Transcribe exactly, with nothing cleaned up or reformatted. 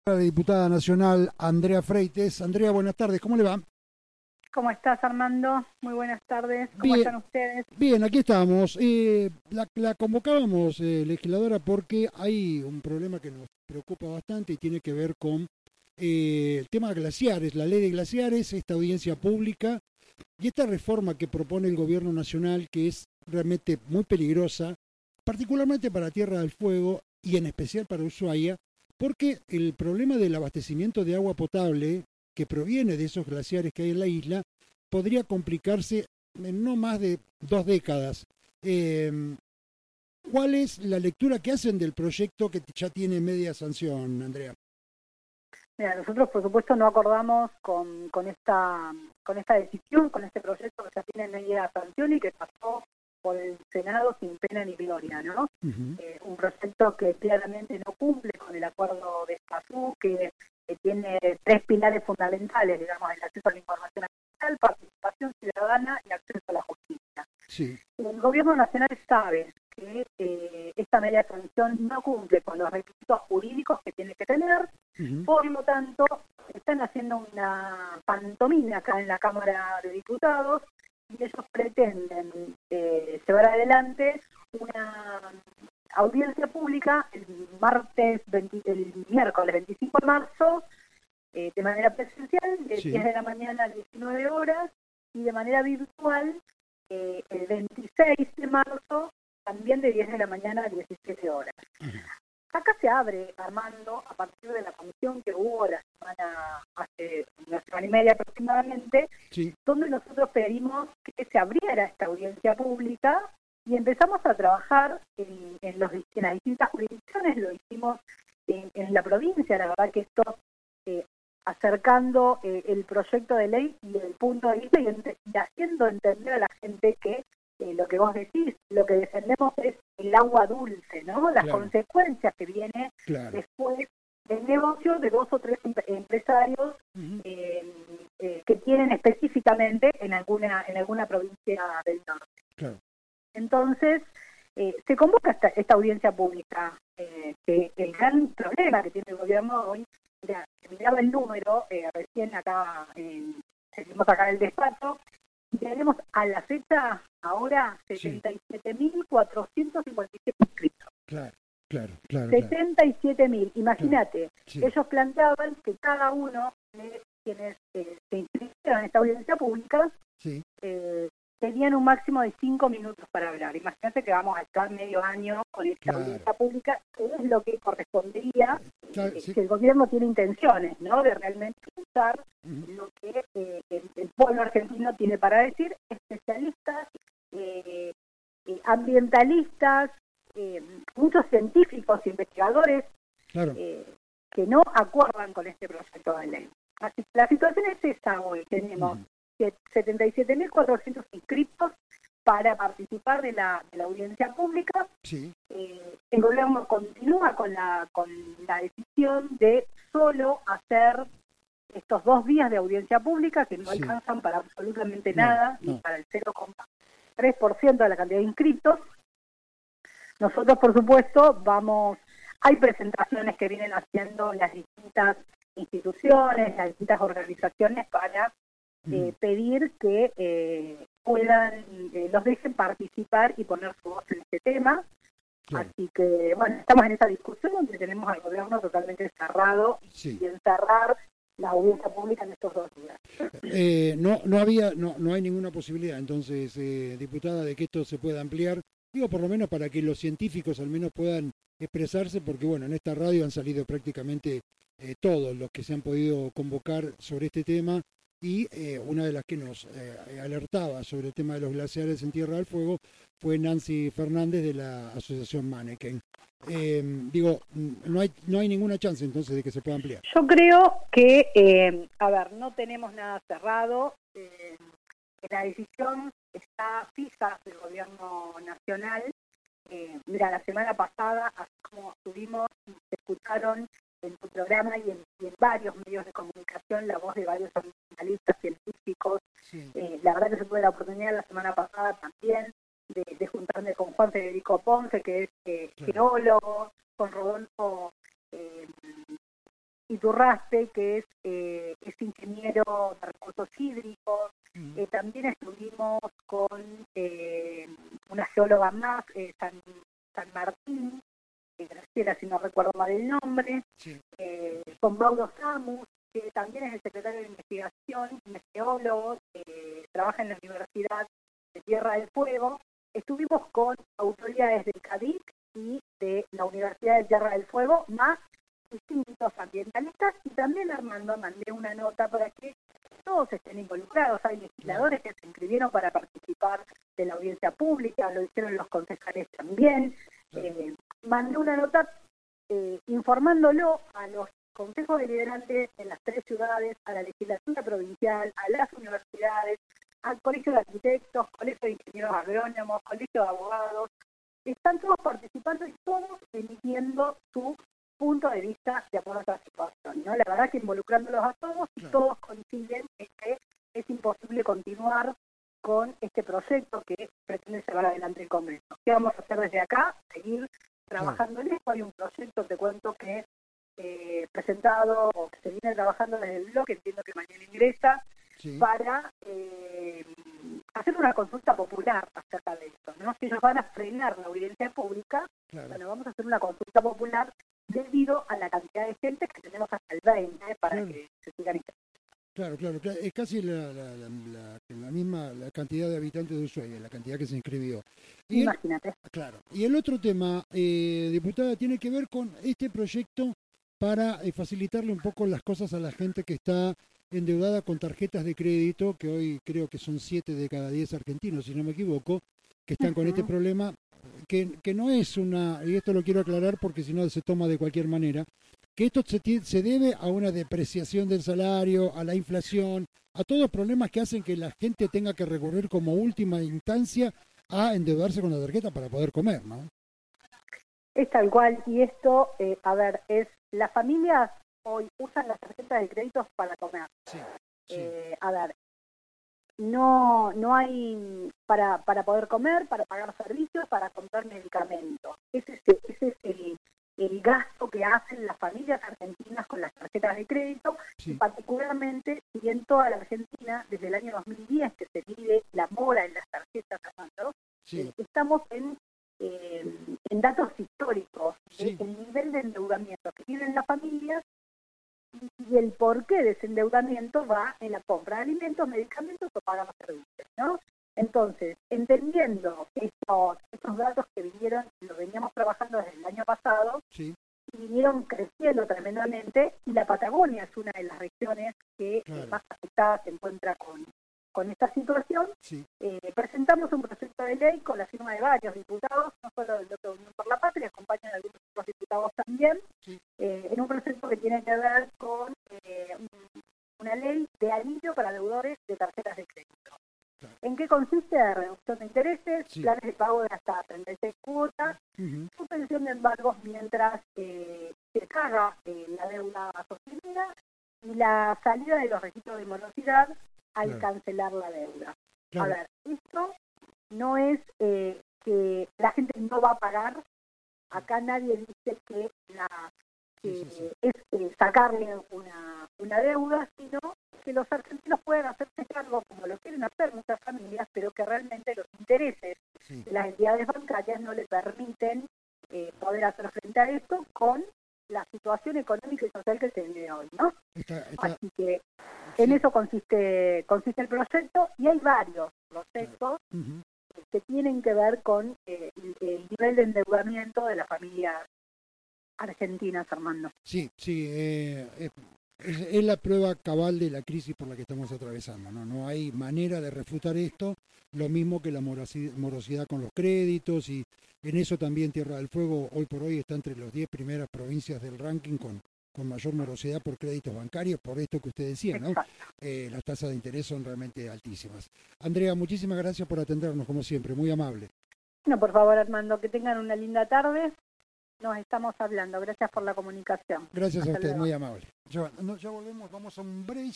La diputada nacional Andrea Freites. Andrea, buenas tardes, ¿cómo le va? ¿Cómo estás, Armando? Muy buenas tardes. ¿Cómo Bien, están ustedes? bien, aquí estamos. Eh, la, la convocábamos, eh, legisladora, porque hay un problema que nos preocupa bastante y tiene que ver con eh, el tema de glaciares, la ley de glaciares, esta audiencia pública y esta reforma que propone el gobierno nacional, que es realmente muy peligrosa, particularmente para Tierra del Fuego y en especial para Ushuaia, porque el problema del abastecimiento de agua potable que proviene de esos glaciares que hay en la isla podría complicarse en no más de dos décadas. Eh, ¿Cuál es la lectura que hacen del proyecto que ya tiene media sanción, Andrea? Mira, nosotros por supuesto no acordamos con, con esta con esta decisión, con este proyecto que ya tiene media sanción y que pasó por el Senado sin pena ni gloria, ¿no? Uh-huh. Eh, un proyecto que claramente no cumple con el acuerdo de Escazú, que, que tiene tres pilares fundamentales, digamos, el acceso a la información ambiental, participación ciudadana y acceso a la justicia. Sí. El gobierno nacional sabe que eh, esta media sanción no cumple con los requisitos jurídicos que tiene que tener, uh-huh. Por lo tanto, están haciendo una pantomima acá en la Cámara de Diputados y ellos pretenden eh, llevar adelante una audiencia pública el martes, veinte, el miércoles veinticinco de marzo, eh, de manera presencial, de sí. diez de la mañana a diecinueve horas, y de manera virtual, eh, el veintiséis de marzo, también de diez de la mañana a diecisiete horas. Uh-huh. Acá se abre, Armando, a partir de la comisión que hubo la semana, hace una semana y media aproximadamente, sí. Donde nosotros pedimos que se abriera esta audiencia pública y empezamos a trabajar en, en, los, en las distintas jurisdicciones, lo hicimos en, en la provincia, la verdad que esto, eh, acercando eh, el proyecto de ley y el punto de vista y, ent- y haciendo entender a la gente que Eh, lo que vos decís, lo que defendemos es el agua dulce, ¿no? Las claro. consecuencias que viene claro. después del negocio de dos o tres em- empresarios uh-huh. eh, eh, que tienen específicamente en alguna en alguna provincia del norte. Claro. Entonces, eh, se convoca esta, esta audiencia pública, eh, que el gran problema que tiene el gobierno hoy, mira, miraba el número, eh, recién acá, eh, seguimos acá en el despacho, tenemos a la fecha ahora setenta y siete mil cuatrocientos cincuenta y siete inscritos. Claro, claro, claro. setenta y siete mil, imagínate, claro. Sí. Ellos planteaban que cada uno de quienes eh, se inscribieron en esta audiencia pública sí. eh, tenían un máximo de cinco minutos para hablar. Imagínate que vamos a estar medio año con esta claro. audiencia pública, que es lo que correspondería, claro, eh, sí. que el gobierno tiene intenciones, ¿no?, de realmente usar uh-huh. lo que eh, el, el pueblo argentino tiene para decir, especialistas, eh, eh, ambientalistas, eh, muchos científicos, investigadores, claro. eh, que no acuerdan con este proyecto de ley. Así que la situación es esta hoy, tenemos uh-huh. setenta y siete mil cuatrocientos inscritos para participar de la, de la audiencia pública. Sí. Eh, el gobierno continúa con la, con la decisión de solo hacer estos dos días de audiencia pública que no sí. alcanzan para absolutamente no, nada, no. ni para el cero coma tres por ciento de la cantidad de inscritos. Nosotros, por supuesto, vamos, hay presentaciones que vienen haciendo las distintas instituciones, las distintas organizaciones para Eh, pedir que eh, puedan, eh, los dejen participar y poner su voz en este tema. Claro. Así que, bueno, estamos en esa discusión donde tenemos al gobierno totalmente cerrado sí. y encerrar la audiencia pública en estos dos días. Eh, no, no había, no, no hay ninguna posibilidad, entonces, eh, diputada, de que esto se pueda ampliar. Digo, por lo menos para que los científicos al menos puedan expresarse, porque, bueno, en esta radio han salido prácticamente eh, todos los que se han podido convocar sobre este tema. Y eh, una de las que nos eh, alertaba sobre el tema de los glaciares en Tierra del Fuego fue Nancy Fernández de la Asociación Manneken. Eh, digo, no hay no hay ninguna chance entonces de que se pueda ampliar. Yo creo que, eh, a ver, no tenemos nada cerrado. Eh, la decisión está fija del gobierno nacional. Eh, mira, la semana pasada, así como estuvimos, se escucharon en tu programa y en, y en varios medios de comunicación la voz de varios ambientalistas científicos. Sí. Eh, la verdad que se tuve la oportunidad la semana pasada también de, de juntarme con Juan Federico Ponce, que es eh, claro. geólogo, con Rodolfo eh, Iturraspe, que es, eh, es ingeniero de recursos hídricos. Mm. Eh, también estuvimos con eh, una geóloga más, eh, San, San Martín, eh, Graciela, si no recuerdo mal el nombre, Sí. eh, con Mauro Samus, que también es el secretario de investigación, un geólogo, eh, trabaja en la Universidad de Tierra del Fuego. Estuvimos con autoridades del CADIC y de la Universidad de Tierra del Fuego, más distintos ambientalistas, y también, Armando, mandé una nota para que todos estén involucrados. Hay legisladores que se inscribieron para participar de la audiencia pública, lo hicieron los concejales también. Eh, mandé una nota eh, informándolo a los consejos deliberantes en las tres ciudades, a la legislatura provincial, a las universidades, al colegio de arquitectos, colegio de ingenieros agrónomos, colegio de abogados. Están todos participando y todos emitiendo su punto de vista de acuerdo a esta situación, ¿no? La verdad que involucrándolos a todos y Claro. todos coinciden en que es imposible continuar con este proyecto que pretende llevar adelante el Congreso. ¿Qué vamos a hacer desde acá? Seguir trabajando en esto. Hay un proyecto, te cuento, que eh, presentado, o que se viene trabajando desde el bloque, entiendo que mañana ingresa, Sí. para eh, hacer una consulta popular acerca de esto, ¿no? Si ellos van a frenar la audiencia pública, Claro. bueno, vamos a hacer una consulta popular debido a la cantidad de gente que tenemos hasta el veinte para Claro. que se sigan instalando. Claro, claro, claro, es casi la, la, la, la, la misma la cantidad de habitantes de Ushuaia, la cantidad que se inscribió. Y el, Imagínate. claro, y el otro tema, eh, diputada, tiene que ver con este proyecto para eh, facilitarle un poco las cosas a la gente que está endeudada con tarjetas de crédito, que hoy creo que son siete de cada diez argentinos, si no me equivoco, que están con este Ujú. problema, que, que no es una, y esto lo quiero aclarar porque si no se toma de cualquier manera, que esto se, ti- se debe a una depreciación del salario, a la inflación, a todos los problemas que hacen que la gente tenga que recurrir como última instancia a endeudarse con la tarjeta para poder comer, ¿no? Es tal cual, y esto, eh, a ver, es las familias hoy usan las tarjetas de créditos para comer. Sí, Eh, a ver, no no hay para para poder comer, para pagar servicios, para comprar medicamentos. Ese es, ese es el, el gasto que hacen las familias argentinas con las tarjetas de crédito, sí, y particularmente si en toda la Argentina, desde el año dos mil diez que se vive la mora en las tarjetas, Armando, sí, eh, estamos en, eh, en datos históricos Sí. del nivel de endeudamiento que tienen las familias, y el porqué de ese endeudamiento va en la compra de alimentos, medicamentos o pagar los servicios, ¿no? Entonces, entendiendo estos, estos datos que vinieron, los veníamos trabajando desde el año pasado, sí, y vinieron creciendo tremendamente, y la Patagonia es una de las regiones que Claro. eh, más afectada se encuentra con, con esta situación. sí, Eh, presentamos un proyecto de ley con la firma de varios diputados, no solo del bloque de Unión por la Patria, acompañan algunos otros diputados también, Sí. eh, en un proyecto que tiene que ver con eh, un- una ley de alivio para deudores de tarjetas de crédito. Claro. ¿En qué consiste? La reducción de intereses, Sí. planes de pago de hasta treinta y seis cuotas, ujú, suspensión de embargos mientras eh, se paga eh, la deuda sostenida, y la salida de los registros de morosidad al Claro. cancelar la deuda. claro, A ver, esto no es eh, que la gente no va a pagar. Acá nadie dice que, la, que Sí, sí, sí. es eh, sacarle una, una deuda, sino que los argentinos pueden hacerse cargo, como lo quieren hacer muchas familias, pero que realmente los intereses sí, de las entidades bancarias no le permiten eh, poder hacer frente a esto con la situación económica y social que se vive hoy, ¿no? está, está, Así que en sí, eso consiste consiste el proyecto, y hay varios proyectos ujú, que tienen que ver con eh, el, el nivel de endeudamiento de las familias argentinas, Armando. sí, sí, eh, es, es- es la prueba cabal de la crisis por la que estamos atravesando, ¿no? No hay manera de refutar esto, lo mismo que la morosi- morosidad con los créditos, y en eso también Tierra del Fuego hoy por hoy está entre las diez primeras provincias del ranking con, con mayor morosidad por créditos bancarios, por esto que usted decía, ¿no? Exacto. Eh, las tasas de interés son realmente altísimas. Andrea, muchísimas gracias por atendernos, como siempre, muy amable. No, por favor, Armando, que tengan una linda tarde. Nos estamos hablando. Gracias por la comunicación. Gracias a Hasta usted, luego. muy amable. Ya, no, ya volvemos, vamos a un break.